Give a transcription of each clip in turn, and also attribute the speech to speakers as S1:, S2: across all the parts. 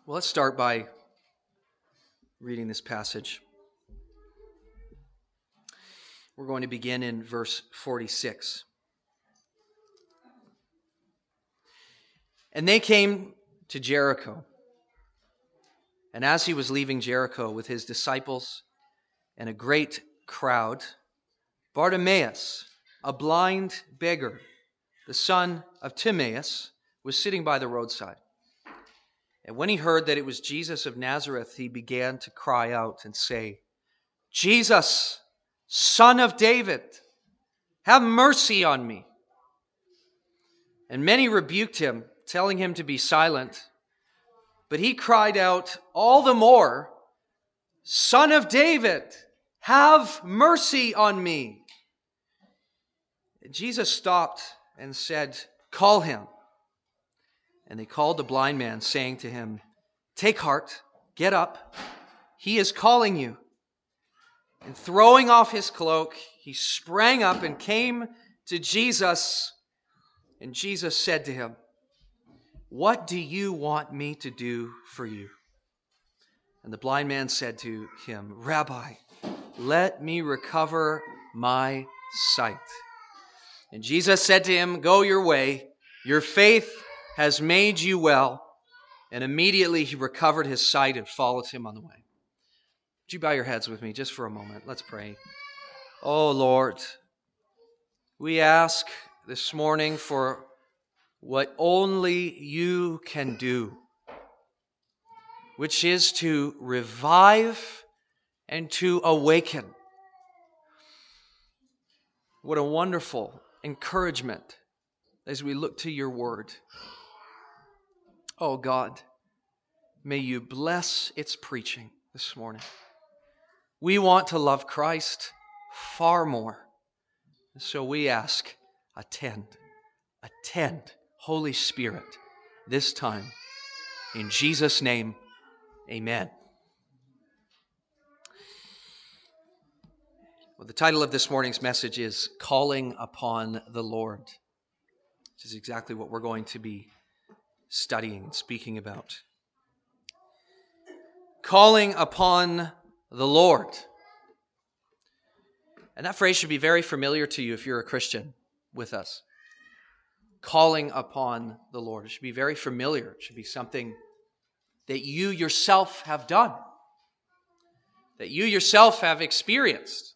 S1: Well, let's start by reading this passage. We're going to begin in verse 46. And they came to Jericho. And as he was leaving Jericho with his disciples and a great crowd, Bartimaeus, a blind beggar, the son of Timaeus, was sitting by the roadside. And when he heard that it was Jesus of Nazareth, he began to cry out and say, "Jesus, Son of David, have mercy on me." And many rebuked him, telling him to be silent. But he cried out all the more, "Son of David, have mercy on me." And Jesus stopped and said, "Call him." And they called the blind man, saying to him, "Take heart, get up, he is calling you." And throwing off his cloak, he sprang up and came to Jesus. And Jesus said to him, "What do you want me to do for you?" And the blind man said to him, "Rabbi, let me recover my sight." And Jesus said to him, "Go your way, your faith has made you well." And immediately he recovered his sight and followed him on the way. Would you bow your heads with me just for a moment? Let's pray. Oh Lord, we ask this morning for what only you can do, which is to revive and to awaken. What a wonderful encouragement as we look to your word. Oh God, may you bless its preaching this morning. We want to love Christ far more. So we ask, attend, Holy Spirit, this time. In Jesus' name, amen. Well, the title of this morning's message is Calling Upon the Lord, which is exactly what we're going to be studying and speaking about. Calling upon the Lord. And that phrase should be very familiar to you if you're a Christian with us. Calling upon the Lord. It should be very familiar. It should be something that you yourself have done, that you yourself have experienced.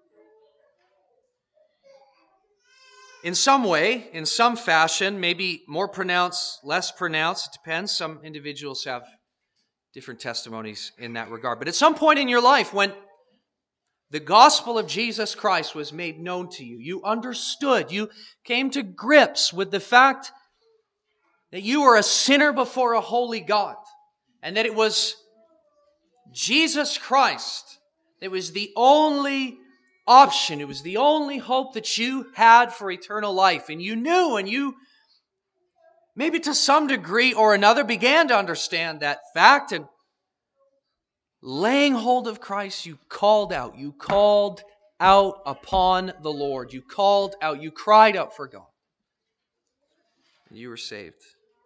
S1: In some way, in some fashion, maybe more pronounced, less pronounced, it depends. Some individuals have different testimonies in that regard. But at some point in your life, when the gospel of Jesus Christ was made known to you, you understood, you came to grips with the fact that you were a sinner before a holy God, and that it was Jesus Christ that was the only option, it was the only hope that you had for eternal life. And you knew, and you maybe to some degree or another began to understand that fact, and laying hold of Christ, you called out. You called out upon the Lord. You called out. You cried out for God. And you were saved.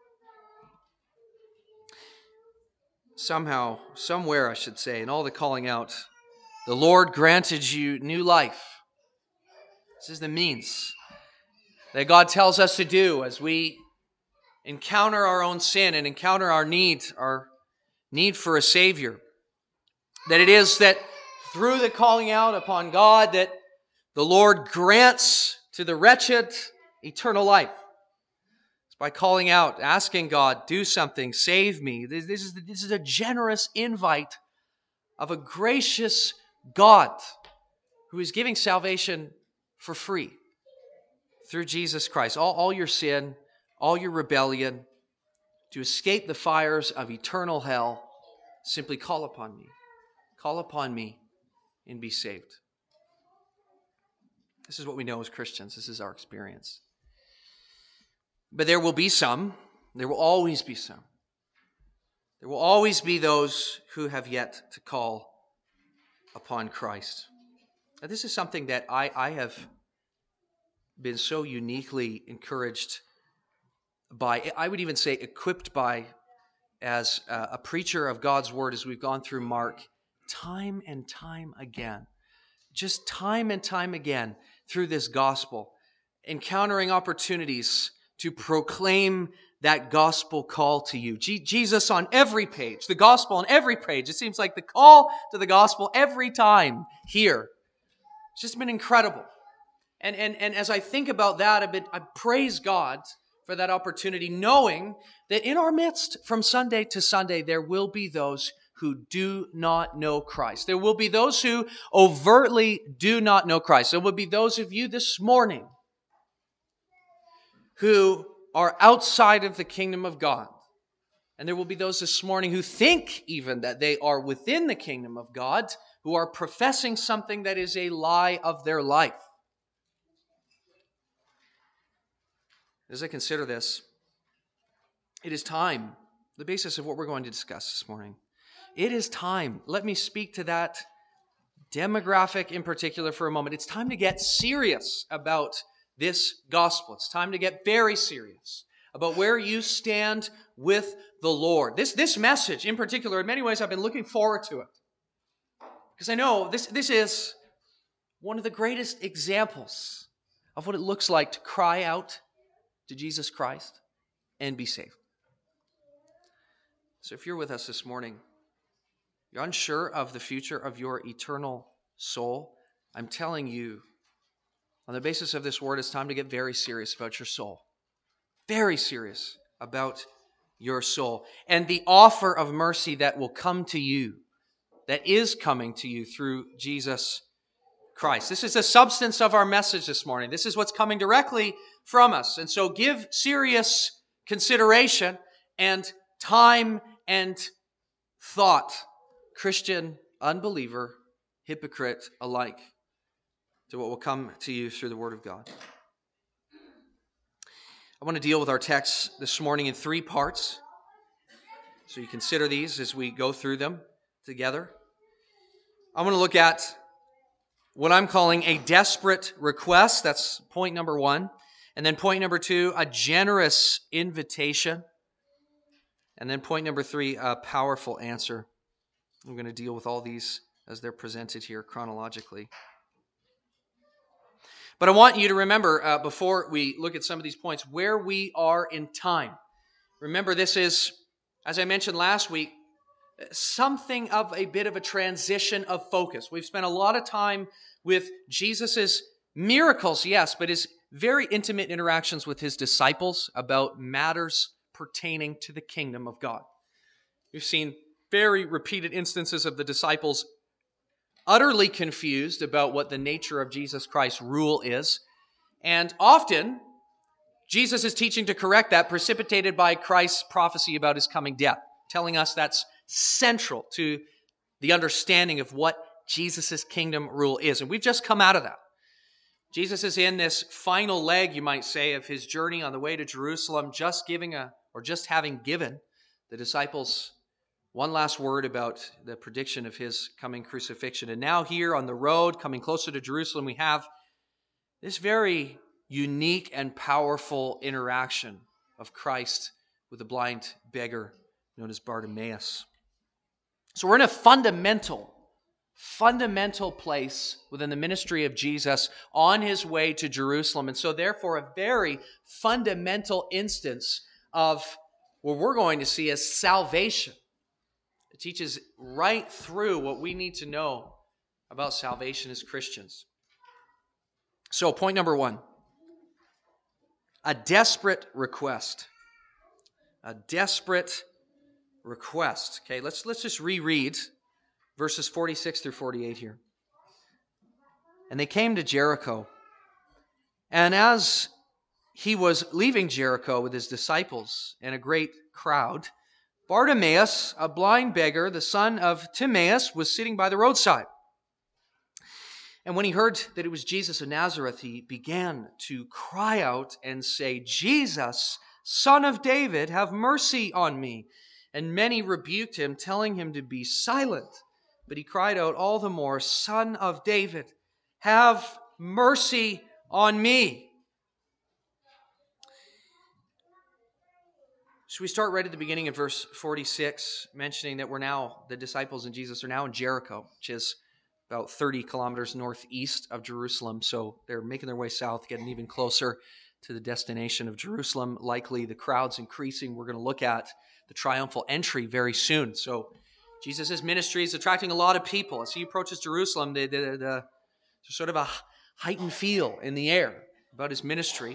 S1: Somehow, somewhere I should say, in all the calling out, the Lord granted you new life. This is the means that God tells us to do as we encounter our own sin and encounter our need for a Savior. That it is that through the calling out upon God that the Lord grants to the wretched eternal life. It's by calling out, asking God, do something, save me. This is a generous invite of a gracious God who is giving salvation for free through Jesus Christ. All your sin, all your rebellion, to escape the fires of eternal hell, simply call upon me. Call upon me and be saved. This is what we know as Christians. This is our experience. But there will be some, there will always be some. There will always be those who have yet to call upon Christ. Now, this is something that I have been so uniquely encouraged by, I would even say equipped by, as a preacher of God's word as we've gone through Mark time and time again. Just time and time again through this gospel, encountering opportunities to proclaim that gospel call to you. Jesus on every page, the gospel on every page. It seems like the call to the gospel every time here. It's just been incredible. And as I think about that a bit, I praise God for that opportunity, knowing that in our midst, from Sunday to Sunday, there will be those who do not know Christ. There will be those who overtly do not know Christ. There will be those of you this morning who are outside of the kingdom of God. And there will be those this morning who think even that they are within the kingdom of God, who are professing something that is a lie of their life. As I consider this, it is time, the basis of what we're going to discuss this morning. It is time. Let me speak to that demographic in particular for a moment. It's time to get serious about this gospel. It's time to get very serious about where you stand with the Lord. This message in particular, in many ways, I've been looking forward to it. Because I know this is one of the greatest examples of what it looks like to cry out to Jesus Christ and be saved. So if you're with us this morning, you're unsure of the future of your eternal soul, I'm telling you, on the basis of this word, it's time to get very serious about your soul. Very serious about your soul. And the offer of mercy that will come to you, that is coming to you through Jesus Christ. This is the substance of our message this morning. This is what's coming directly from us. And so give serious consideration and time and thought, Christian, unbeliever, hypocrite alike, to what will come to you through the Word of God. I want to deal with our text this morning in 3 parts. So you consider these as we go through them together. I want to look at what I'm calling a desperate request. That's point number 1. And then point number 2, a generous invitation. And then point number 3, a powerful answer. I'm going to deal with all these as they're presented here chronologically. But I want you to remember, before we look at some of these points, where we are in time. Remember, this is, as I mentioned last week, something of a bit of a transition of focus. We've spent a lot of time with Jesus' miracles, yes, but his very intimate interactions with his disciples about matters pertaining to the kingdom of God. We've seen very repeated instances of the disciples utterly confused about what the nature of Jesus Christ's rule is. And often, Jesus' teaching to correct that precipitated by Christ's prophecy about his coming death, telling us that's central to the understanding of what Jesus' kingdom rule is. And we've just come out of that. Jesus is in this final leg, you might say, of his journey on the way to Jerusalem, just having given the disciples one last word about the prediction of his coming crucifixion. And now here on the road, coming closer to Jerusalem, we have this very unique and powerful interaction of Christ with the blind beggar known as Bartimaeus. So we're in a fundamental place within the ministry of Jesus on his way to Jerusalem. And so therefore a very fundamental instance of what we're going to see as salvation. It teaches right through what we need to know about salvation as Christians. So point number 1, a desperate request. A desperate request. Okay, let's just reread verses 46 through 48 here. And they came to Jericho. And as he was leaving Jericho with his disciples and a great crowd, Bartimaeus, a blind beggar, the son of Timaeus, was sitting by the roadside. And when he heard that it was Jesus of Nazareth, he began to cry out and say, "Jesus, Son of David, have mercy on me." And many rebuked him, telling him to be silent. But he cried out all the more, "Son of David, have mercy on me." So we start right at the beginning of verse 46, mentioning that the disciples and Jesus are now in Jericho, which is about 30 kilometers northeast of Jerusalem. So they're making their way south, getting even closer to the destination of Jerusalem. Likely the crowd's increasing. We're going to look at the triumphal entry very soon. So Jesus' ministry is attracting a lot of people. As he approaches Jerusalem, there's sort of a heightened feel in the air about his ministry.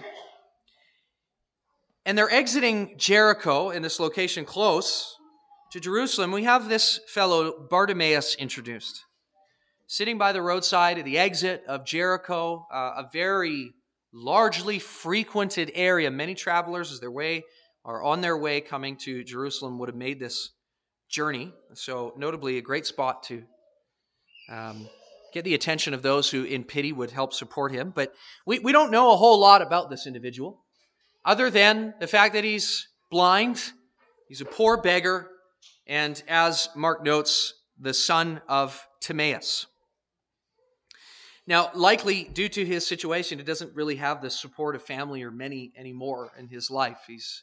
S1: And they're exiting Jericho in this location close to Jerusalem. We have this fellow Bartimaeus introduced, sitting by the roadside at the exit of Jericho, a very largely frequented area. Many travelers, as are on their way coming to Jerusalem, would have made this journey. So notably a great spot to get the attention of those who in pity would help support him. But we don't know a whole lot about this individual, other than the fact that he's blind, he's a poor beggar, and as Mark notes, the son of Timaeus. Now, likely due to his situation, he doesn't really have the support of family or many anymore in his life. He's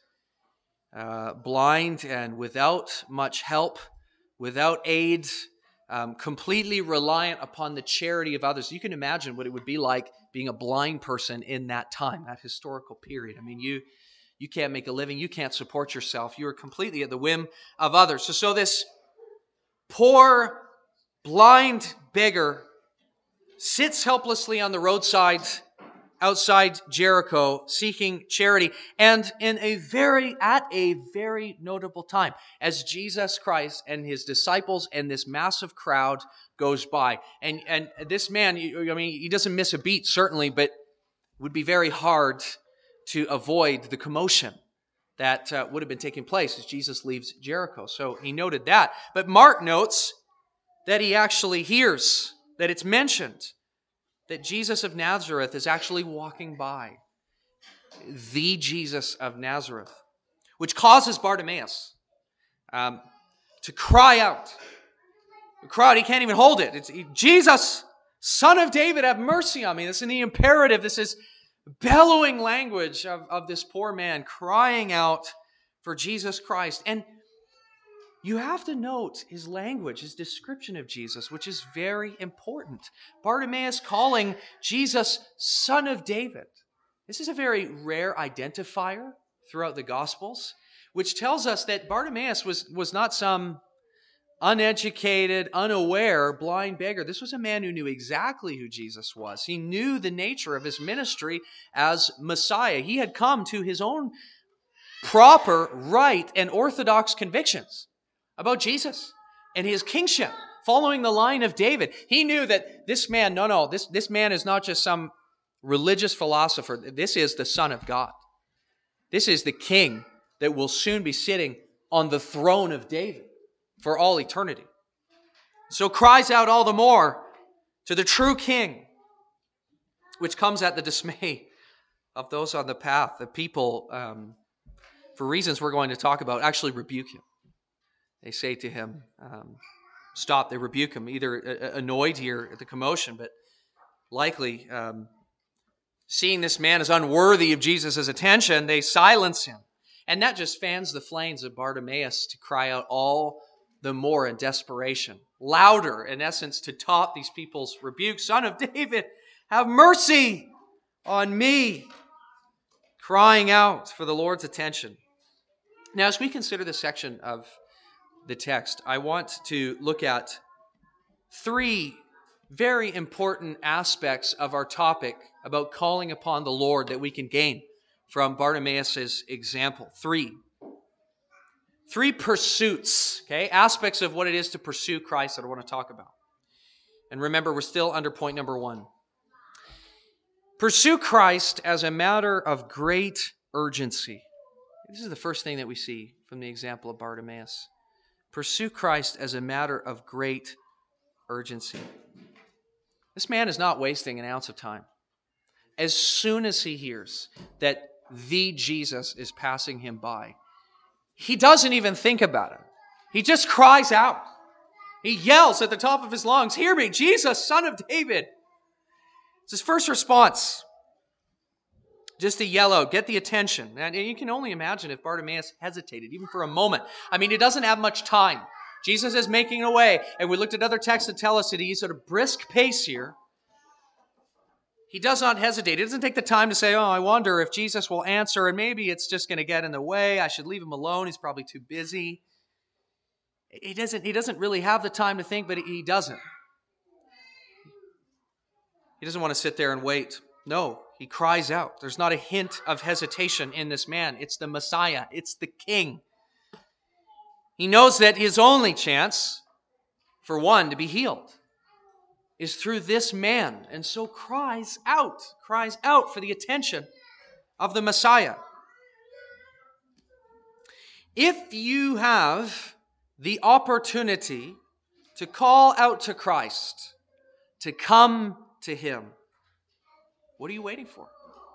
S1: blind and without much help, without aid, completely reliant upon the charity of others. You can imagine what it would be like being a blind person in that time, that historical period. I mean, you can't make a living, you can't support yourself. You are completely at the whim of others. So this poor, blind beggar sits helplessly on the roadside outside Jericho, seeking charity, and at a very notable time, as Jesus Christ and his disciples and this massive crowd goes by. And this man, he doesn't miss a beat, certainly, but it would be very hard to avoid the commotion that would have been taking place as Jesus leaves Jericho. So he noted that. But Mark notes that he actually hears that it's mentioned that Jesus of Nazareth is actually walking by. The Jesus of Nazareth. Which causes Bartimaeus to cry out. The crowd, he can't even hold it. It's Jesus, Son of David, have mercy on me. This is in the imperative. This is bellowing language of this poor man crying out for Jesus Christ. And you have to note his language, his description of Jesus, which is very important. Bartimaeus calling Jesus Son of David. This is a very rare identifier throughout the Gospels, which tells us that Bartimaeus was not some uneducated, unaware, blind beggar. This was a man who knew exactly who Jesus was. He knew the nature of his ministry as Messiah. He had come to his own proper, right, and orthodox convictions about Jesus and his kingship, following the line of David. He knew that this man, this man is not just some religious philosopher. This is the Son of God. This is the king that will soon be sitting on the throne of David for all eternity. So cries out all the more to the true king, which comes at the dismay of those on the path. The people, for reasons we're going to talk about, actually rebuke him. They say to him, stop. They rebuke him, either annoyed here at the commotion, but likely seeing this man as unworthy of Jesus' attention, they silence him. And that just fans the flames of Bartimaeus to cry out all the more in desperation, louder, in essence, to top these people's rebuke. Son of David, have mercy on me, crying out for the Lord's attention. Now, as we consider this section of the text, I want to look at three very important aspects of our topic about calling upon the Lord that we can gain from Bartimaeus' example. Three pursuits, okay? Aspects of what it is to pursue Christ that I want to talk about. And remember, we're still under point number 1. Pursue Christ as a matter of great urgency. This is the first thing that we see from the example of Bartimaeus. Pursue Christ as a matter of great urgency. This man is not wasting an ounce of time. As soon as he hears that the Jesus is passing him by, he doesn't even think about it. He just cries out. He yells at the top of his lungs, "Hear me, Jesus, Son of David." It's his first response. just to yell out, get the attention. And you can only imagine if Bartimaeus hesitated, even for a moment. I mean, he doesn't have much time. Jesus is making a way, and we looked at other texts that tell us that he's at a brisk pace here. He does not hesitate. He doesn't take the time to say, oh, I wonder if Jesus will answer, and maybe it's just going to get in the way. I should leave him alone. He's probably too busy. He doesn't really have the time to think, but he doesn't. He doesn't want to sit there and wait. No, he cries out. There's not a hint of hesitation in this man. It's the Messiah. It's the King. He knows that his only chance for one to be healed is through this man, and so cries out for the attention of the Messiah. If you have the opportunity to call out to Christ, to come to him, what are you waiting for?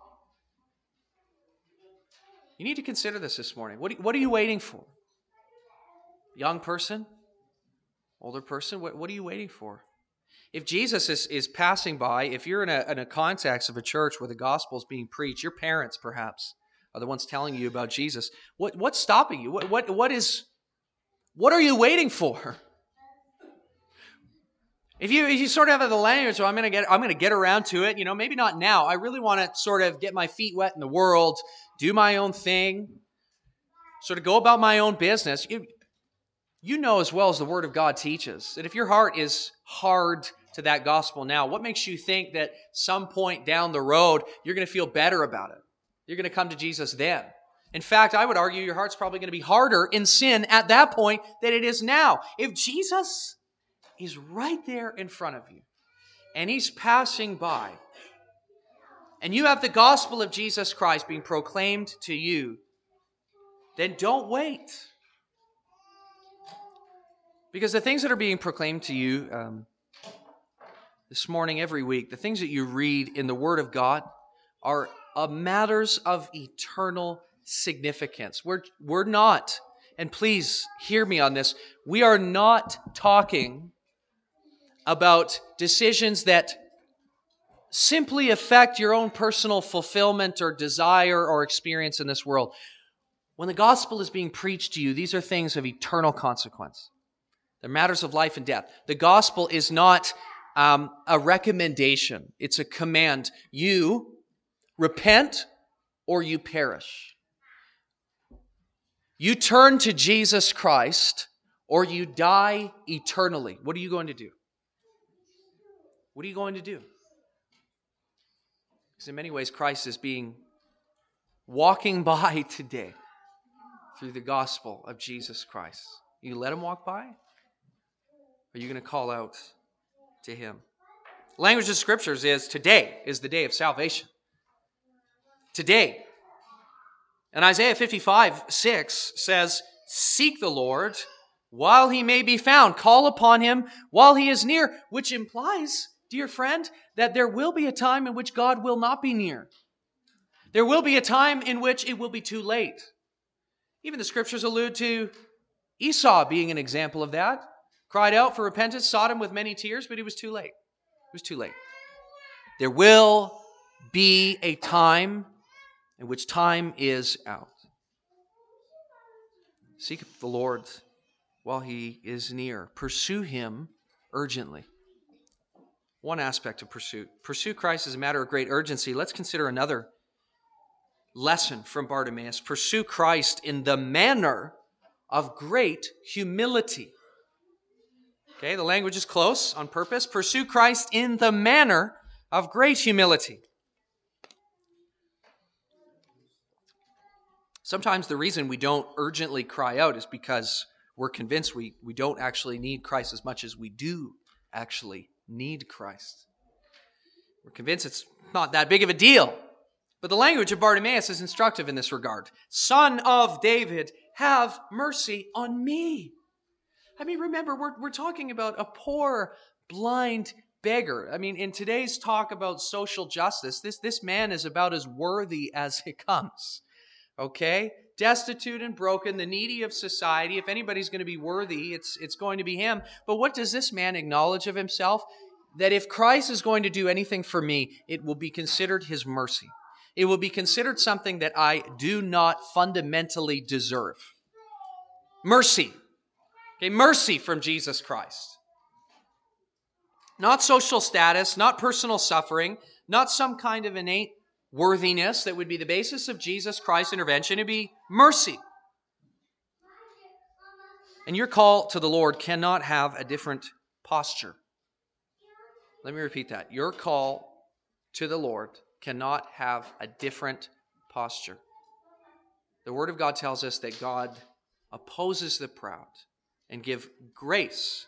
S1: You need to consider this morning. What are you waiting for? Young person? Older person? What are you waiting for? If Jesus is passing by, if you're in a context of a church where the gospel is being preached, your parents perhaps are the ones telling you about Jesus. What's stopping you? What are you waiting for? If you sort of have the language, so I'm going to get around to it. Maybe not now. I really want to sort of get my feet wet in the world, do my own thing, sort of go about my own business. You know as well as the Word of God teaches that if your heart is hard to that gospel now, what makes you think that some point down the road you're going to feel better about it? You're going to come to Jesus then. In fact, I would argue your heart's probably going to be harder in sin at that point than it is now. If Jesus is right there in front of you and he's passing by and you have the gospel of Jesus Christ being proclaimed to you, then don't wait. Because the things that are being proclaimed to you this morning, every week, the things that you read in the Word of God are matters of eternal significance. We're not, and please hear me on this, we are not talking about decisions that simply affect your own personal fulfillment or desire or experience in this world. When the gospel is being preached to you, these are things of eternal consequence. They're matters of life and death. The gospel is not a recommendation. It's a command. You repent or you perish. You turn to Jesus Christ or you die eternally. What are you going to do? What are you going to do? Because in many ways, Christ is walking by today through the gospel of Jesus Christ. You let him walk by? Or are you going to call out to him? Language of Scriptures is today is the day of salvation. Today. And Isaiah 55:6 says, seek the Lord while he may be found. Call upon him while he is near, which implies, dear friend, that there will be a time in which God will not be near. There will be a time in which it will be too late. Even the Scriptures allude to Esau being an example of that. Cried out for repentance, sought him with many tears, but it was too late. It was too late. There will be a time in which time is out. Seek the Lord while he is near. Pursue him urgently. One aspect of pursuit. Pursue Christ is a matter of great urgency. Let's consider another lesson from Bartimaeus. Pursue Christ in the manner of great humility. Okay, the language is close on purpose. Pursue Christ in the manner of great humility. Sometimes the reason we don't urgently cry out is because we're convinced we don't actually need Christ as much as we do actually need Christ. We're convinced it's not that big of a deal. But the language of Bartimaeus is instructive in this regard. Son of David, have mercy on me. I mean, remember, we're talking about a poor, blind beggar. I mean, in today's talk about social justice, this man is about as worthy as it comes. Okay? Destitute and broken, the needy of society. If anybody's going to be worthy, it's going to be him. But what does this man acknowledge of himself? That if Christ is going to do anything for me, it will be considered his mercy. it will be considered something that I do not fundamentally deserve. Mercy. Okay, mercy from Jesus Christ. Not social status, not personal suffering, not some kind of innate worthiness that would be the basis of Jesus Christ's intervention. It'd be mercy. And your call to the Lord cannot have a different posture. Let me repeat that. Your call to the Lord cannot have a different posture. The Word of God tells us that God opposes the proud and gives grace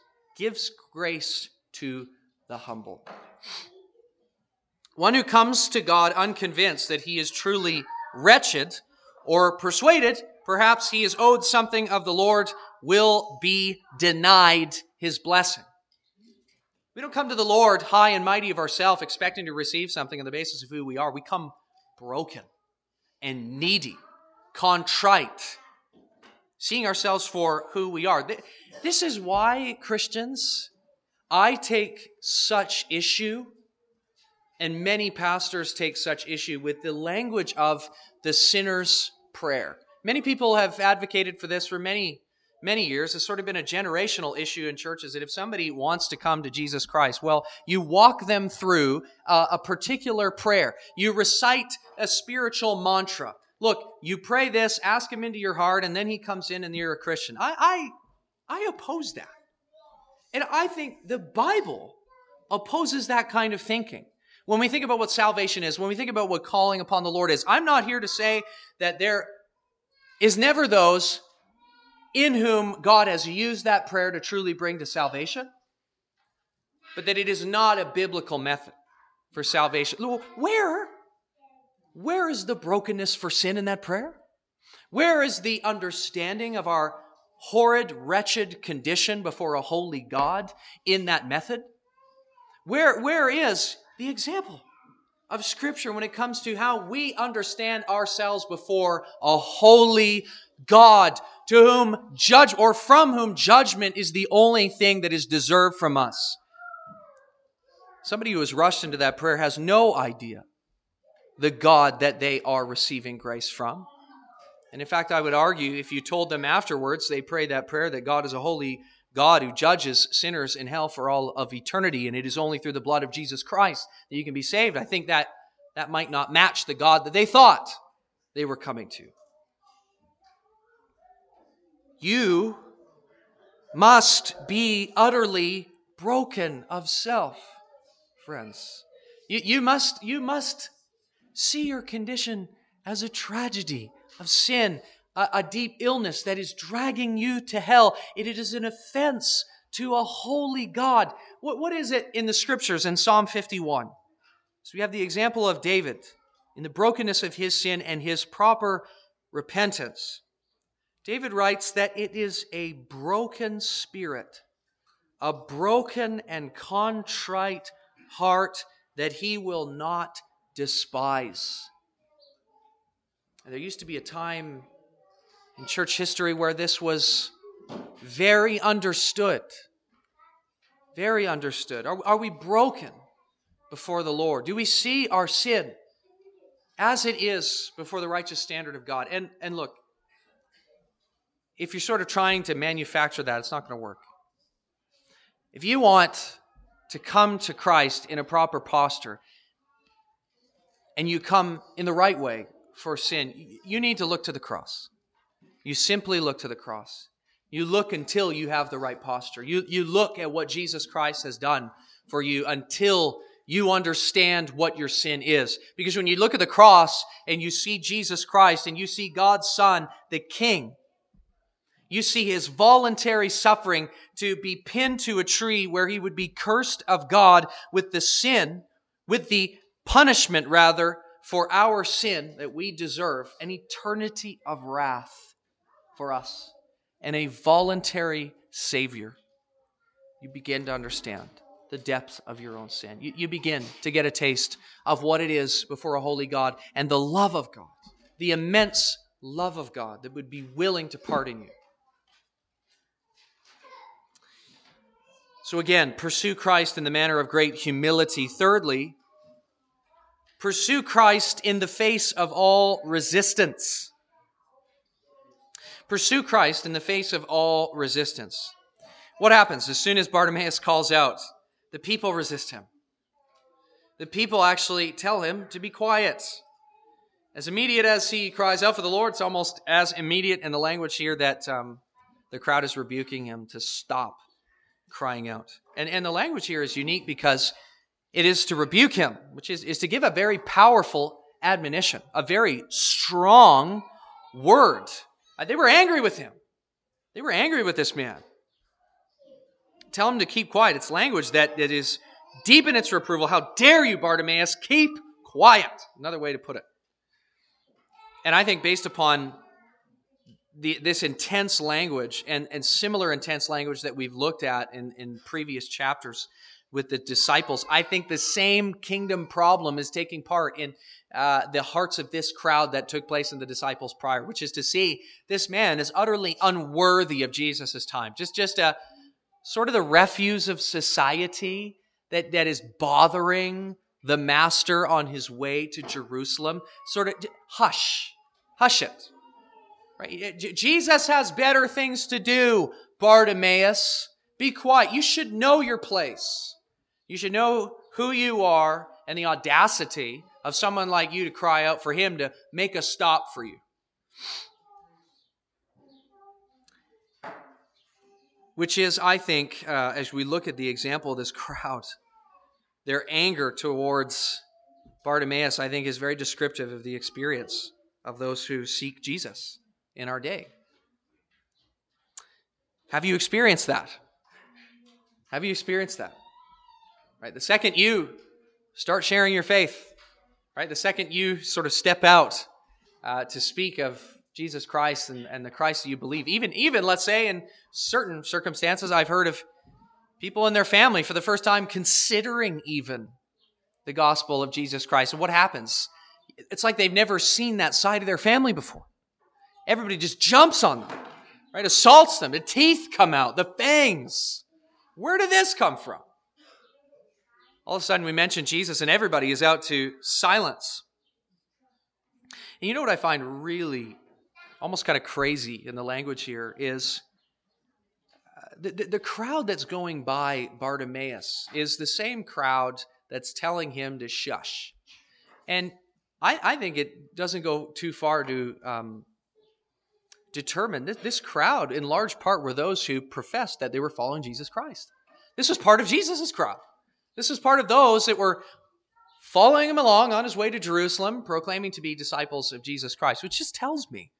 S1: to the humble. One who comes to God unconvinced that he is truly wretched or persuaded perhaps he is owed something of the Lord will be denied his blessing. We don't come to the Lord high and mighty of ourselves expecting to receive something on the basis of who we are. We come broken and needy, contrite, seeing ourselves for who we are. This is why, Christians, I take such issue, and many pastors take such issue with the language of the sinner's prayer. Many people have advocated for this for many years. It's sort of been a generational issue in churches that if somebody wants to come to Jesus Christ, well, you walk them through a particular prayer. You recite a spiritual mantra. Look, you pray this, ask him into your heart, and then he comes in and you're a Christian. I oppose that. And I think the Bible opposes that kind of thinking. When we think about what salvation is, when we think about what calling upon the Lord is, I'm not here to say that there is never those in whom God has used that prayer to truly bring to salvation, but that it is not a biblical method for salvation. Where is the brokenness for sin in that prayer? Where is the understanding of our horrid, wretched condition before a holy God in that method? Where is the example of Scripture when it comes to how we understand ourselves before a holy God to whom from whom judgment is the only thing that is deserved from us? Somebody who has rushed into that prayer has no idea the God that they are receiving grace from. And in fact, I would argue if you told them afterwards they prayed that prayer that God is a holy God who judges sinners in hell for all of eternity, and it is only through the blood of Jesus Christ that you can be saved, I think that might not match the God that they thought they were coming to. You must be utterly broken of self, friends. You must see your condition as a tragedy of sin, a deep illness that is dragging you to hell. It is an offense to a holy God. What is it in the Scriptures in Psalm 51? So we have the example of David in the brokenness of his sin and his proper repentance. David writes that it is a broken spirit, a broken and contrite heart that he will not despise. And there used to be a time in church history where this was very understood. Very understood. Are we broken before the Lord? Do we see our sin as it is before the righteous standard of God? And look, if you're sort of trying to manufacture that, it's not going to work. If you want to come to Christ in a proper posture, and you come in the right way for sin, you need to look to the cross. You simply look to the cross. You look until you have the right posture. You look at what Jesus Christ has done for you until you understand what your sin is. Because when you look at the cross and you see Jesus Christ and you see God's Son, the King, you see his voluntary suffering to be pinned to a tree where he would be cursed of God with the punishment rather, for our sin that we deserve, an eternity of wrath for us, and a voluntary Savior. You begin to understand the depth of your own sin. You begin to get a taste of what it is before a holy God and the love of God, the immense love of God that would be willing to pardon you. So again, pursue Christ in the manner of great humility. Thirdly, Pursue Christ in the face of all resistance. Pursue Christ in the face of all resistance. What happens as soon as Bartimaeus calls out? The people resist him. The people actually tell him to be quiet. As immediate as he cries out for the Lord, it's almost as immediate in the language here that the crowd is rebuking him to stop crying out. And the language here is unique because it is to rebuke him, which is to give a very powerful admonition, a very strong word. They were angry with him. They were angry with this man. Tell him to keep quiet. It's language that is deep in its reproval. How dare you, Bartimaeus, keep quiet. Another way to put it. And I think based upon this intense language and similar intense language that we've looked at in previous chapters with the disciples, I think the same kingdom problem is taking part in the hearts of this crowd that took place in the disciples prior, which is to see this man is utterly unworthy of Jesus' time. Just a sort of the refuse of society that is bothering the master on his way to Jerusalem. Sort of, hush it. Right? Jesus has better things to do, Bartimaeus. Be quiet. You should know your place. You should know who you are and the audacity of someone like you to cry out for him to make a stop for you. Which is, I think, as we look at the example of this crowd, their anger towards Bartimaeus, I think, is very descriptive of the experience of those who seek Jesus in our day. Have you experienced that? Have you experienced that? Right? The second you start sharing your faith, right? The second you sort of step out to speak of Jesus Christ and the Christ that you believe, even let's say in certain circumstances, I've heard of people in their family for the first time considering even the gospel of Jesus Christ. And what happens? It's like they've never seen that side of their family before. Everybody just jumps on them, right? Assaults them. The teeth come out, the fangs. Where did this come from? All of a sudden we mention Jesus and everybody is out to silence. And you know what I find really almost kind of crazy in the language here is the crowd that's going by Bartimaeus is the same crowd that's telling him to shush. And I think it doesn't go too far to determine that this crowd in large part were those who professed that they were following Jesus Christ. This was part of Jesus' crowd. This was part of those that were following him along on his way to Jerusalem, proclaiming to be disciples of Jesus Christ, which just tells me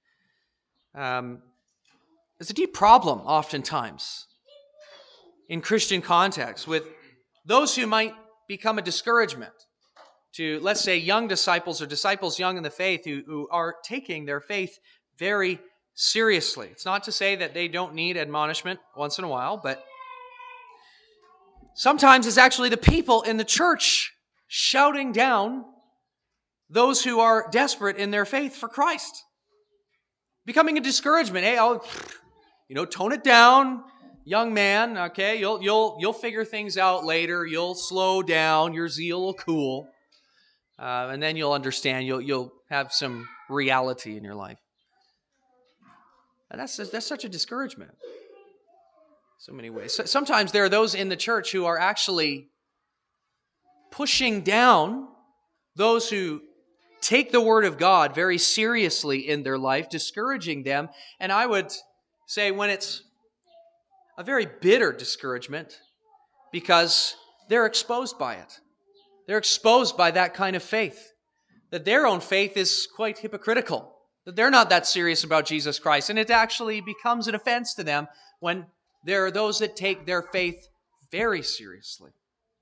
S1: there's a deep problem oftentimes in Christian context with those who might become a discouragement to, let's say, young disciples or disciples young in the faith who are taking their faith very seriously. It's not to say that they don't need admonishment once in a while, but sometimes it's actually the people in the church shouting down those who are desperate in their faith for Christ. Becoming a discouragement. Hey, tone it down, young man. Okay, you'll figure things out later. You'll slow down. Your zeal will cool, and then you'll understand. You'll have some reality in your life. And that's such a discouragement. So many ways. Sometimes there are those in the church who are actually pushing down those who take the Word of God very seriously in their life, discouraging them. And I would say when it's a very bitter discouragement because they're exposed by it. They're exposed by that kind of faith. That their own faith is quite hypocritical. That they're not that serious about Jesus Christ. And it actually becomes an offense to them when there are those that take their faith very seriously.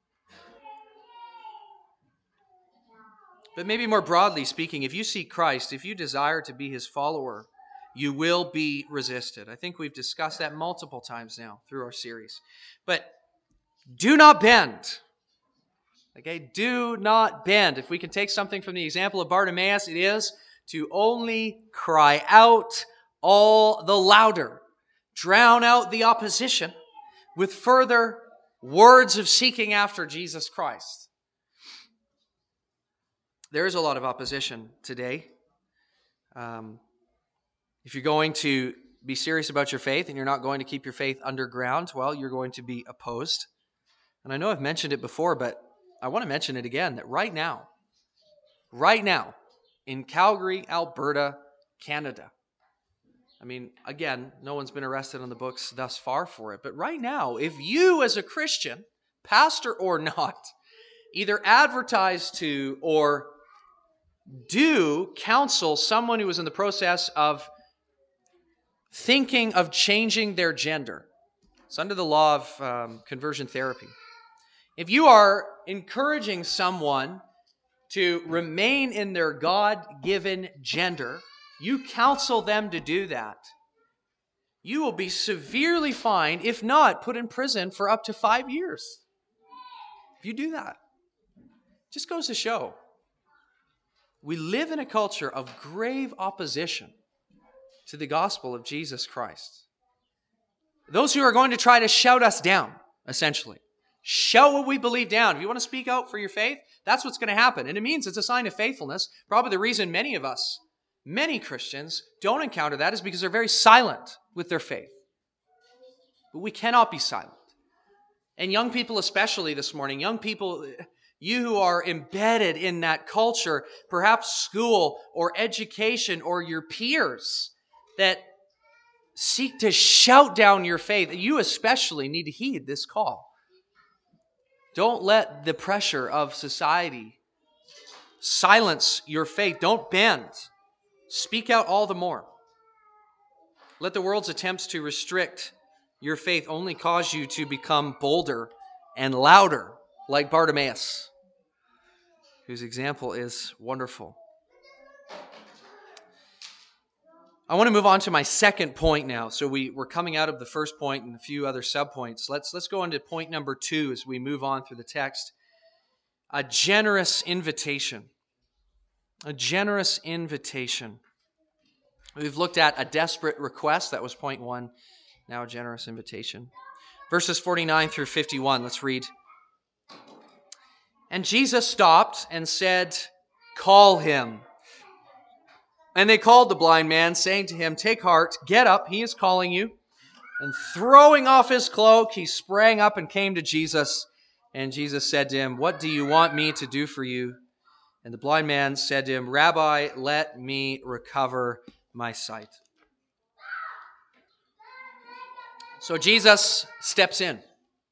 S1: But maybe more broadly speaking, if you seek Christ, if you desire to be His follower, you will be resisted. I think we've discussed that multiple times now through our series. But do not bend. Okay, do not bend. If we can take something from the example of Bartimaeus, it is to only cry out all the louder. Drown out the opposition with further words of seeking after Jesus Christ. There is a lot of opposition today. If you're going to be serious about your faith and you're not going to keep your faith underground, well, you're going to be opposed. And I know I've mentioned it before, but I want to mention it again, that right now, in Calgary, Alberta, Canada, I mean, again, no one's been arrested on the books thus far for it, but right now, if you as a Christian, pastor or not, either advertise to or do counsel someone who is in the process of thinking of changing their gender, it's under the law of conversion therapy. If you are encouraging someone to remain in their God-given gender, you counsel them to do that, you will be severely fined, if not put in prison for up to 5 years. If you do that, it just goes to show we live in a culture of grave opposition to the gospel of Jesus Christ. Those who are going to try to shout us down, essentially. Shout what we believe down. If you want to speak out for your faith, that's what's going to happen. And it means it's a sign of faithfulness. Probably the reason many Christians don't encounter that is because they're very silent with their faith. But we cannot be silent. And young people especially this morning, young people, you who are embedded in that culture, perhaps school or education or your peers that seek to shout down your faith, you especially need to heed this call. Don't let the pressure of society silence your faith. Don't bend. Speak out all the more. Let the world's attempts to restrict your faith only cause you to become bolder and louder, like Bartimaeus, whose example is wonderful. I want to move on to my second point now. So we're coming out of the first point and a few other subpoints. Let's go into point number 2 as we move on through the text. A generous invitation. A generous invitation. We've looked at a desperate request. That was point 1. Now a generous invitation. Verses 49 through 51. Let's read. And Jesus stopped and said, "Call him." And they called the blind man, saying to him, "Take heart, get up, he is calling you." And throwing off his cloak, he sprang up and came to Jesus. And Jesus said to him, "What do you want me to do for you?" And the blind man said to him, "Rabbi, let me recover my sight." So Jesus steps in,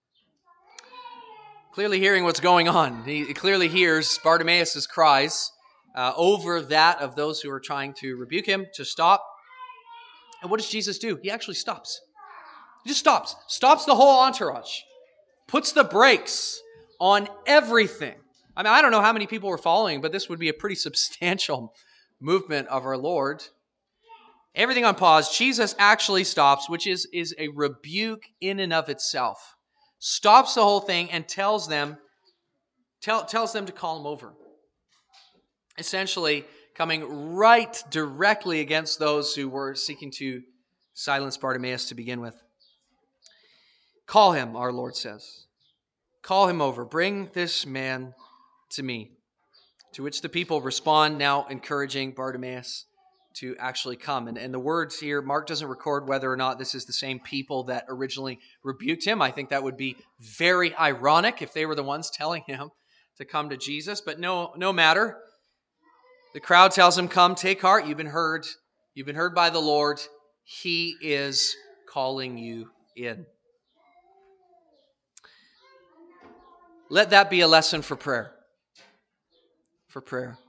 S1: clearly hearing what's going on. He clearly hears Bartimaeus' cries over that of those who are trying to rebuke him to stop. And what does Jesus do? He actually stops. He just stops. Stops the whole entourage. Puts the brakes on everything. I mean, I don't know how many people were following, but this would be a pretty substantial movement of our Lord. Everything on pause. Jesus actually stops, which is a rebuke in and of itself. Stops the whole thing and tells them to call him over. Essentially coming right directly against those who were seeking to silence Bartimaeus to begin with. Call him, our Lord says. Call him over. Bring this man to me. To which the people respond, now encouraging Bartimaeus to actually come. And the words here, Mark doesn't record whether or not this is the same people that originally rebuked him. I think that would be very ironic if they were the ones telling him to come to Jesus. But no matter. The crowd tells him, "Come, take heart. You've been heard. You've been heard by the Lord. He is calling you in." Let that be a lesson for prayer. For prayer.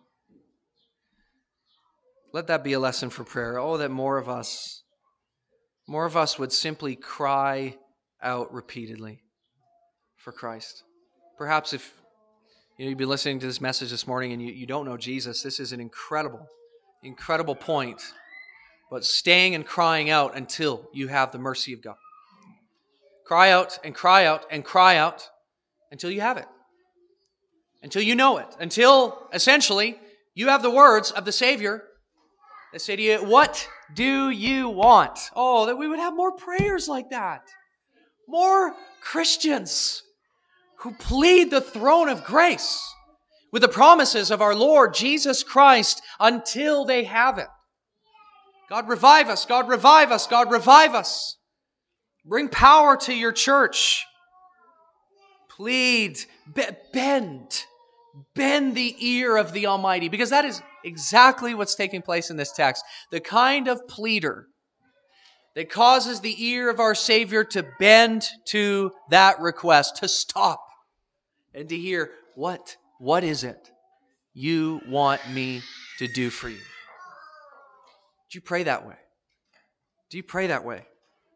S1: Let that be a lesson for prayer. Oh, that more of us would simply cry out repeatedly for Christ. Perhaps if you've been listening to this message this morning and you don't know Jesus, this is an incredible point. But staying and crying out until you have the mercy of God. Cry out and cry out and cry out until you have it. Until you know it. Until, essentially, you have the words of the Savior that say to you, "What do you want?" Oh, that we would have more prayers like that. More Christians who plead the throne of grace. with the promises of our Lord Jesus Christ until they have it. God, revive us. God, revive us. God, revive us. Bring power to your church. Plead, bend the ear of the Almighty, because that is exactly what's taking place in this text. The kind of pleader that causes the ear of our Savior to bend to that request, to stop and to hear, what is it you want me to do for you? Do you pray that way? Do you pray that way?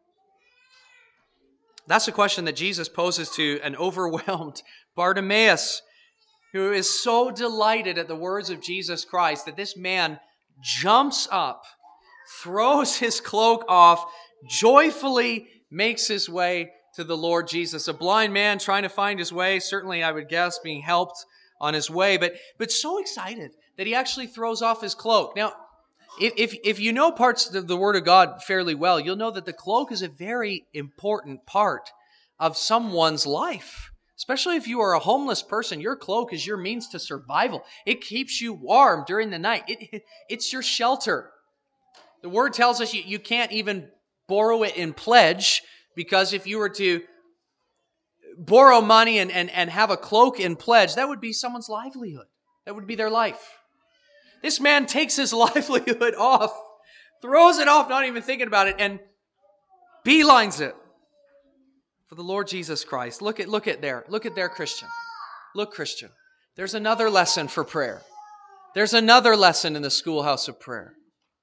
S1: That's a question that Jesus poses to an overwhelmed Bartimaeus, who is so delighted at the words of Jesus Christ that this man jumps up, throws his cloak off, joyfully makes his way to the Lord Jesus. A blind man trying to find his way, certainly I would guess being helped on his way, but so excited that he actually throws off his cloak. Now, if you know parts of the Word of God fairly well, you'll know that the cloak is a very important part of someone's life. Especially if you are a homeless person, your cloak is your means to survival. It keeps you warm during the night. It's your shelter. The Word tells us you can't even borrow it in pledge, because if you were to borrow money and have a cloak in pledge, that would be someone's livelihood. That would be their life. This man takes his livelihood off, throws it off, not even thinking about it, and beelines it for the Lord Jesus Christ. Look at there, Christian. Look, Christian. There's another lesson for prayer. There's another lesson in the schoolhouse of prayer.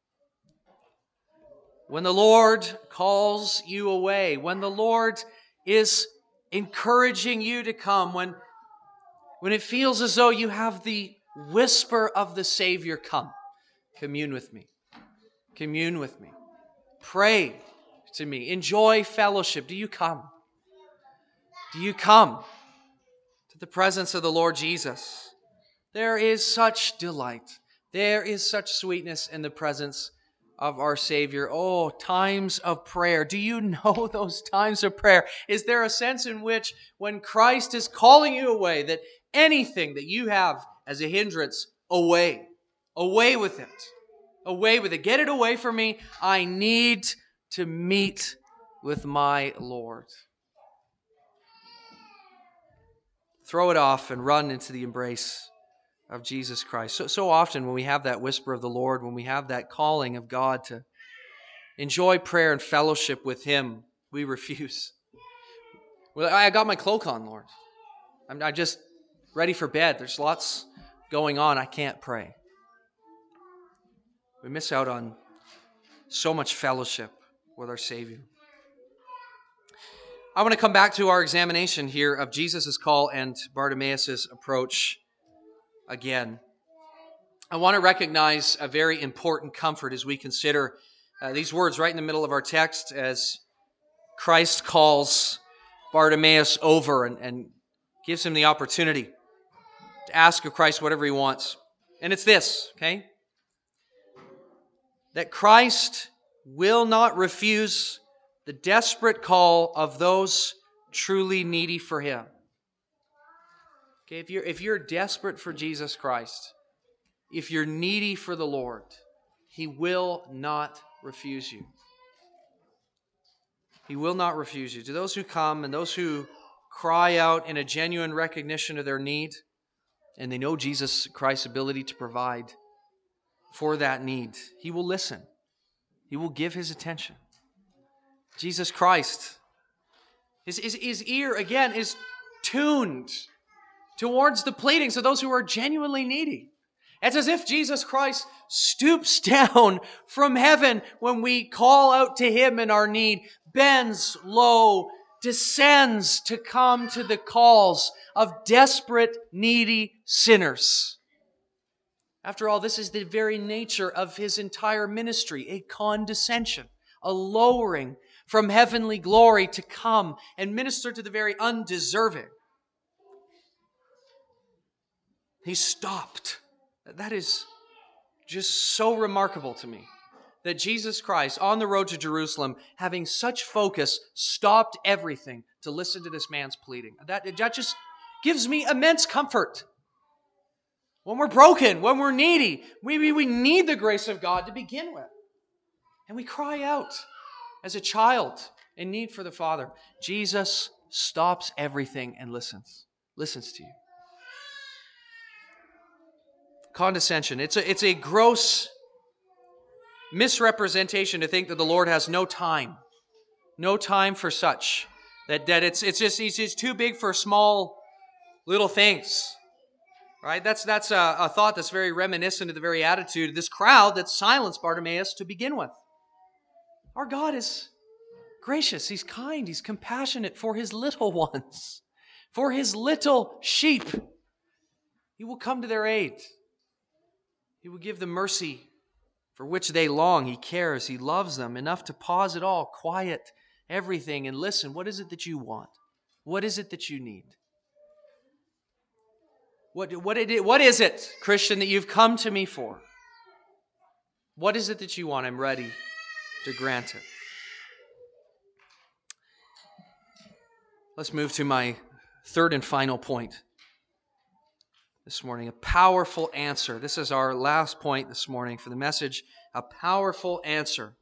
S1: When the Lord calls you away, when the Lord is encouraging you to come, when it feels as though you have the whisper of the Savior, come, commune with me. Commune with me. Pray to me. Enjoy fellowship. Do you come? Do you come to the presence of the Lord Jesus? There is such delight. There is such sweetness in the presence of our Savior. Oh, times of prayer. Do you know those times of prayer? Is there a sense in which when Christ is calling you away, that anything that you have as a hindrance, away with it. Away with it. Get it away from me. I need to meet with my Lord. Throw it off and run into the embrace of Jesus Christ. So often when we have that whisper of the Lord, when we have that calling of God to enjoy prayer and fellowship with Him, we refuse. Well, I got my cloak on, Lord. I'm just ready for bed. There's lots going on. I can't pray. We miss out on so much fellowship with our Savior. I want to come back to our examination here of Jesus' call and Bartimaeus' approach again. I want to recognize a very important comfort as we consider these words right in the middle of our text, as Christ calls Bartimaeus over and gives him the opportunity to ask of Christ whatever he wants. And it's this, okay? That Christ will not refuse the desperate call of those truly needy for Him. Okay, if you're desperate for Jesus Christ, if you're needy for the Lord, He will not refuse you. He will not refuse you. To those who come and those who cry out in a genuine recognition of their need, and they know Jesus Christ's ability to provide for that need, He will listen. He will give His attention. Jesus Christ, his ear, again, is tuned towards the pleadings of those who are genuinely needy. It's as if Jesus Christ stoops down from heaven when we call out to Him in our need, bends low, descends to come to the calls of desperate, needy sinners. After all, this is the very nature of His entire ministry, a condescension, a lowering from heavenly glory to come and minister to the very undeserving. He stopped. That is just so remarkable to me, that Jesus Christ, on the road to Jerusalem, having such focus, stopped everything to listen to this man's pleading. That just gives me immense comfort. when we're broken, when we're needy. We need the grace of God to begin with. And we cry out as a child in need for the Father. Jesus stops everything and listens to you. Condescension. It's a gross misrepresentation to think that the Lord has no time for such. That he's just too big for small little things. Right? That's a thought that's very reminiscent of the very attitude of this crowd that silenced Bartimaeus to begin with. Our God is gracious. He's kind. He's compassionate for His little ones, for His little sheep. He will come to their aid. He will give them mercy for which they long. He cares. He loves them enough to pause it all, quiet everything, and listen. What is it that you want? What is it that you need? What is it, Christian, that you've come to me for? What is it that you want? I'm ready to grant it. Let's move to my third and final point this morning. A powerful answer. This is our last point this morning for the message. A powerful answer.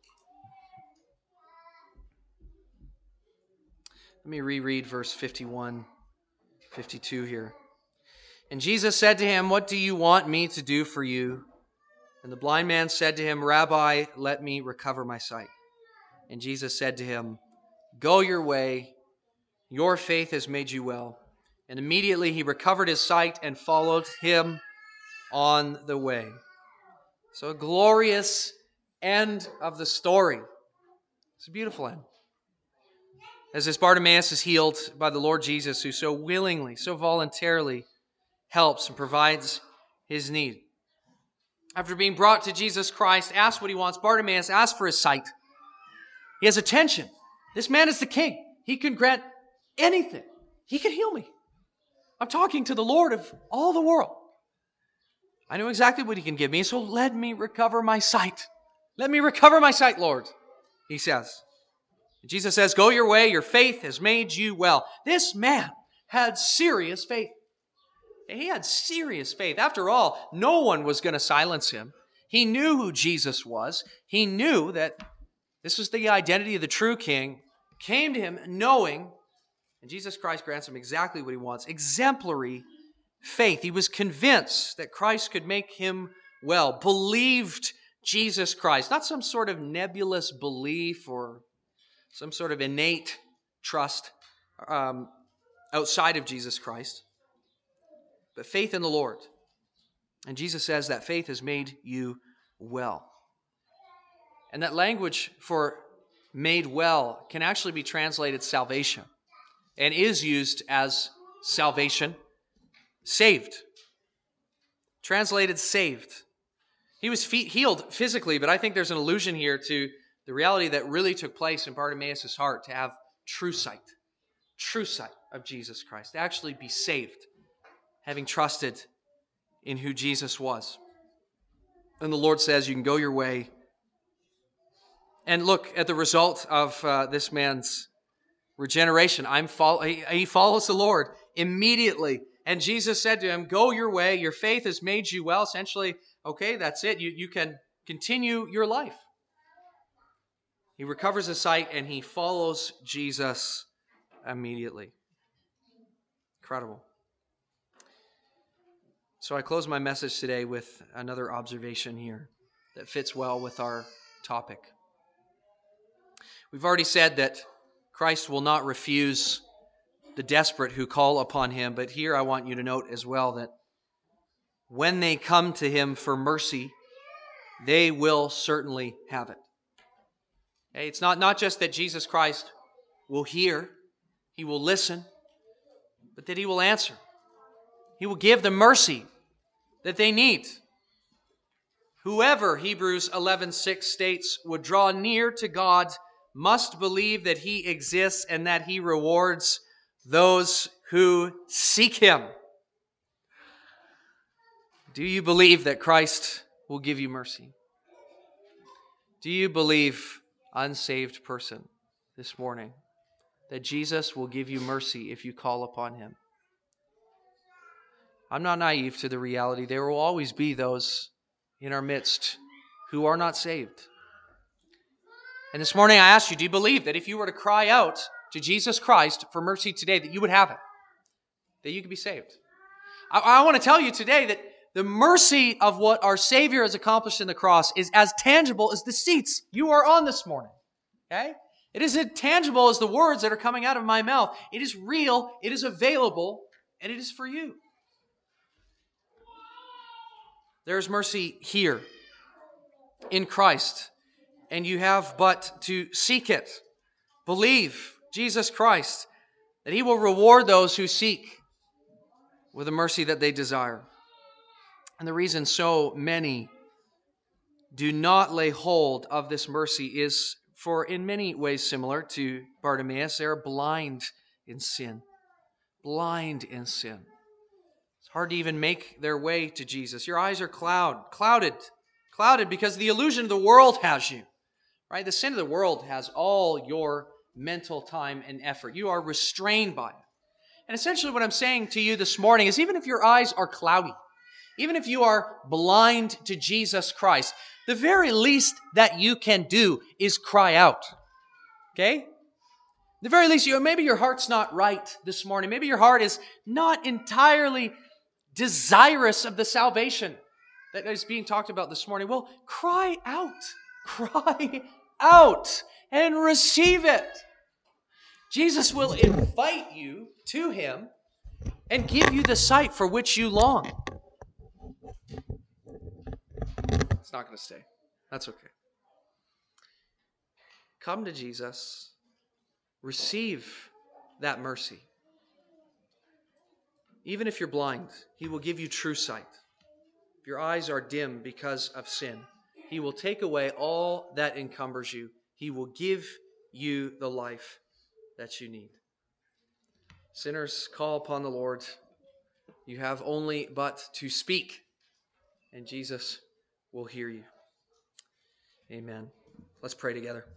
S1: Let me reread verse 51, 52 here. And Jesus said to him, "What do you want me to do for you?" And the blind man said to him, "Rabbi, let me recover my sight." And Jesus said to him, "Go your way. Your faith has made you well." And immediately he recovered his sight and followed him on the way. So a glorious end of the story. It's a beautiful end. As this Bartimaeus is healed by the Lord Jesus, who so willingly, so voluntarily helps and provides his need. After being brought to Jesus Christ, asks what he wants, Bartimaeus asks for his sight. He has attention. This man is the king. He can grant anything. He can heal me. I'm talking to the Lord of all the world. I know exactly what He can give me, so let me recover my sight. Let me recover my sight, Lord, he says. Jesus says, "Go your way, your faith has made you well." This man had serious faith. He had serious faith. After all, no one was going to silence him. He knew who Jesus was. He knew that this was the identity of the true king. Came to him knowing, and Jesus Christ grants him exactly what he wants, exemplary faith. He was convinced that Christ could make him well, believed Jesus Christ, not some sort of nebulous belief or some sort of innate trust outside of Jesus Christ, but faith in the Lord. And Jesus says that faith has made you well. And that language for made well can actually be translated salvation and is used as salvation, saved. Translated saved. He was healed physically, but I think there's an allusion here to the reality that really took place in Bartimaeus' heart to have true sight of Jesus Christ, to actually be saved, having trusted in who Jesus was. And the Lord says, you can go your way. And look at the result of this man's regeneration. He follows the Lord immediately. And Jesus said to him, "Go your way. Your faith has made you well." Essentially, okay, that's it. You can continue your life. He recovers his sight and he follows Jesus immediately. Incredible. So I close my message today with another observation here that fits well with our topic. We've already said that Christ will not refuse the desperate who call upon him, but here I want you to note as well that when they come to him for mercy, they will certainly have it. Okay? It's not just that Jesus Christ will hear, he will listen, but that he will answer. He will give the mercy that they need. Whoever, Hebrews 11:6 states, would draw near to God must believe that he exists and that he rewards those who seek him. Do you believe that Christ will give you mercy? Do you believe, unsaved person, this morning, that Jesus will give you mercy if you call upon him? I'm not naive to the reality. There will always be those in our midst who are not saved. And this morning I ask you, do you believe that if you were to cry out to Jesus Christ for mercy today, that you would have it? That you could be saved? I want to tell you today that the mercy of what our Savior has accomplished in the cross is as tangible as the seats you are on this morning. Okay? It is as tangible as the words that are coming out of my mouth. It is real, it is available, and it is for you. There is mercy here in Christ, and you have but to seek it. Believe Jesus Christ, that He will reward those who seek with the mercy that they desire. And the reason so many do not lay hold of this mercy is for in many ways similar to Bartimaeus. They are blind in sin. Blind in sin. It's hard to even make their way to Jesus. Your eyes are clouded because the illusion of the world has you. Right? The sin of the world has all your mental time and effort. You are restrained by it. And essentially what I'm saying to you this morning is even if your eyes are cloudy, even if you are blind to Jesus Christ, the very least that you can do is cry out. Okay? The very least, maybe your heart's not right this morning. Maybe your heart is not entirely desirous of the salvation that is being talked about this morning. Well, cry out. Cry out and receive it. Jesus will invite you to Him and give you the sight for which you long. It's not going to stay. That's okay. Come to Jesus. Receive that mercy. Even if you're blind, He will give you true sight. If your eyes are dim because of sin, He will take away all that encumbers you. He will give you the life that you need. Sinners, call upon the Lord. You have only but to speak, and Jesus will hear you. Amen. Let's pray together.